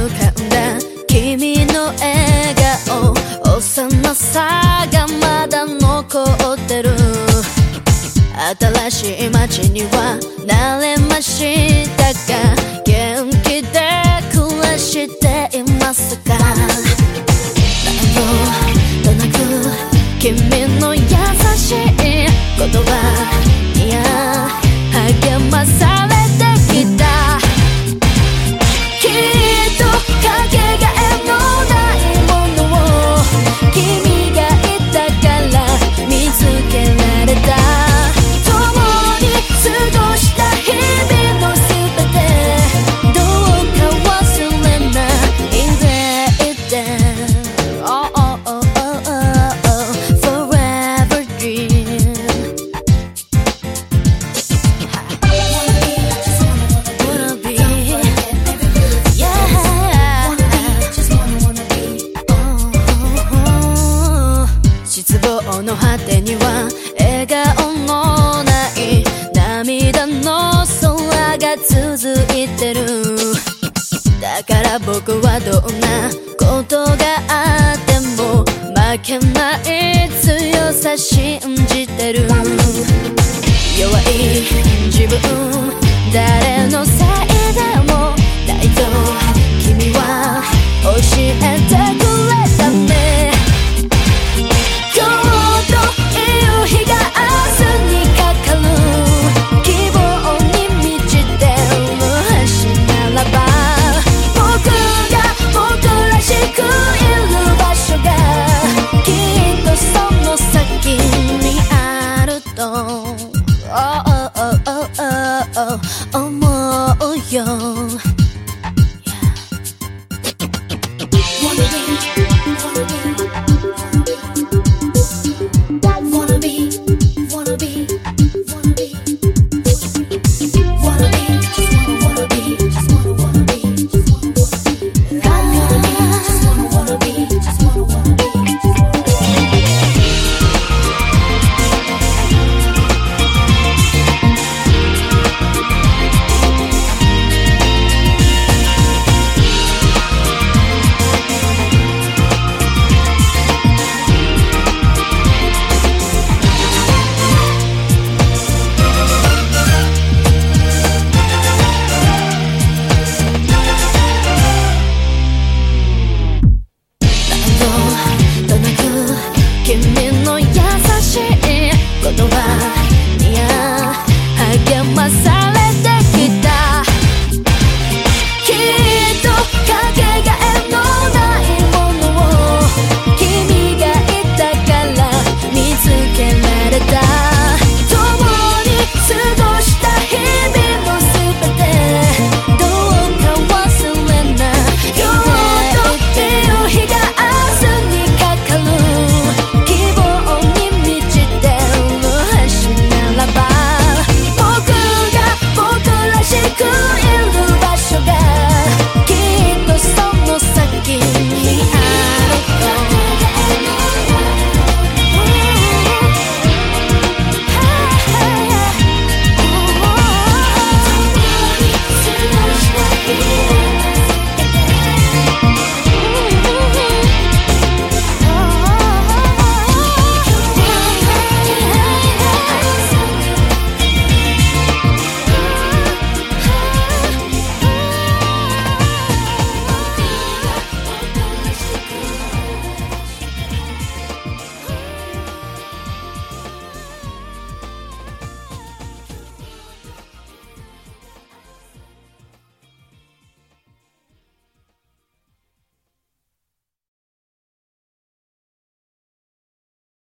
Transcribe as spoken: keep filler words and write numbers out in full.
かんだ君の笑顔、幼さがまだ残ってる。新しい街には慣れましたが、元気で暮らしていますか？なんとなく君の優しい言葉に励まされてきた。きっとかけがえのないものを君がいたから見つけられた。共に過ごした日々のすべて、どうか忘れないでいて。 Oh, oh, oh, oh, oh, oh, forever dream. Wanna be, yeah. Oh, 失望の果てには笑顔のない涙の空が続いてる。だから僕はどんなことがあっても負けない強さ信じてる。弱い自分、誰のせい